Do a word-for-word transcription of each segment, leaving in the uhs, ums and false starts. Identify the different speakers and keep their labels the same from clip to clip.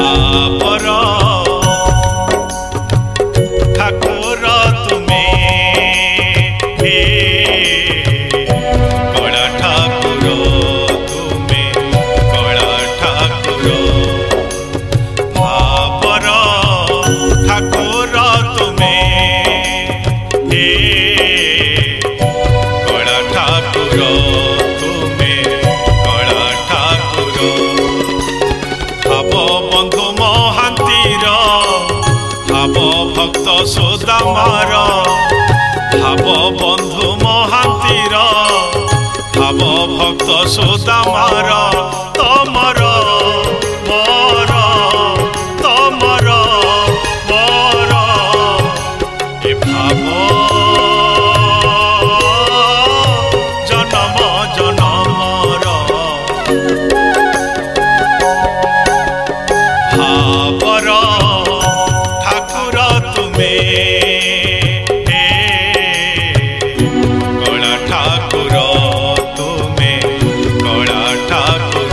Speaker 1: भावर ठाकुर तुमे हे कला ठाकुर तुमे कला ठाकुर भावर ठाकुर तुमे हे कला ठाकुर तुमे कला ठाकुर भाव बंधु महांतीर भाव भक्त सुदामार भाव बंधु महांतीर भाव भक्त सुदामार तमर मोर तमर मोर ए भाव जन्म जन्मर भावर ठाकुर तुमे हे कला ठाकुर तुमे कला ठाकुर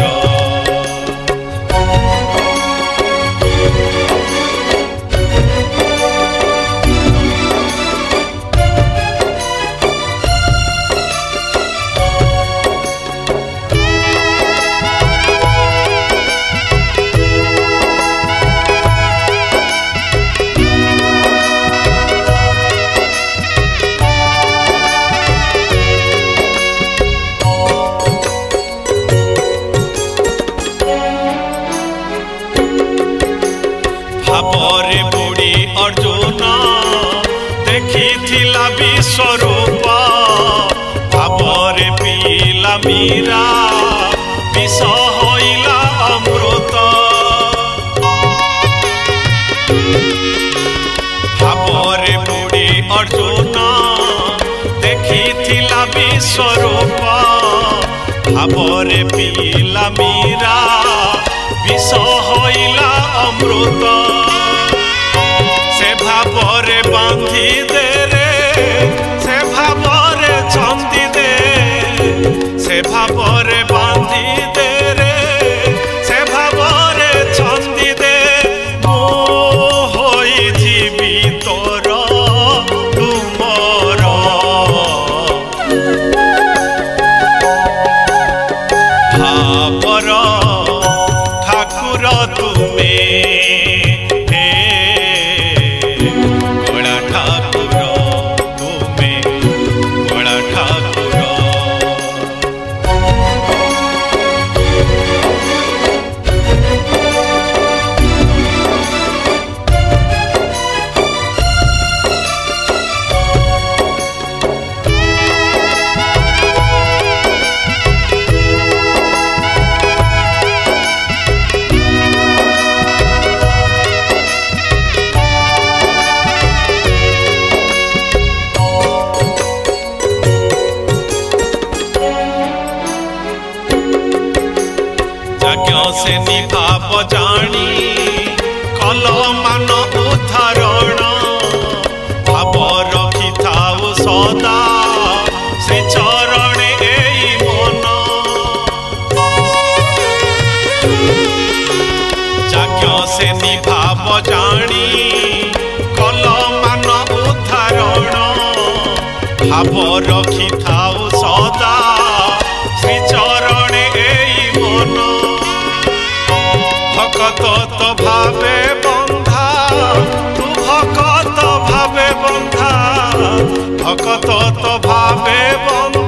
Speaker 1: भावरे बुड़ी अर्जुन देखी विश्वरूप भावरे पीला मीरा विष होइला अमृत भावरे बुड़ी अर्जुन देखी विश्वरूप भावरे पीला मीरा विष होइला अमृत से भावरे बांधी दे रे से भावरे छंदी दे से भावरे बांधी दे रे से भावरे छंदी दे मो होई जीवी तोर तुमर भावर ठाकुर तुमे हे कला ठाकुर तुमे कला ठाकुर से निभाव जानी कल मान उदाहरण भाव रखी थाउ सदा श्री चरणे एई मन जाज्ञ से निभाव जानी कल मान उदाहरण भाव रखी थाउ सदा श्री चरणे एई मन भकत तो भावे बंधा तू भकत भावे बंधा भकत तो भावे बंधा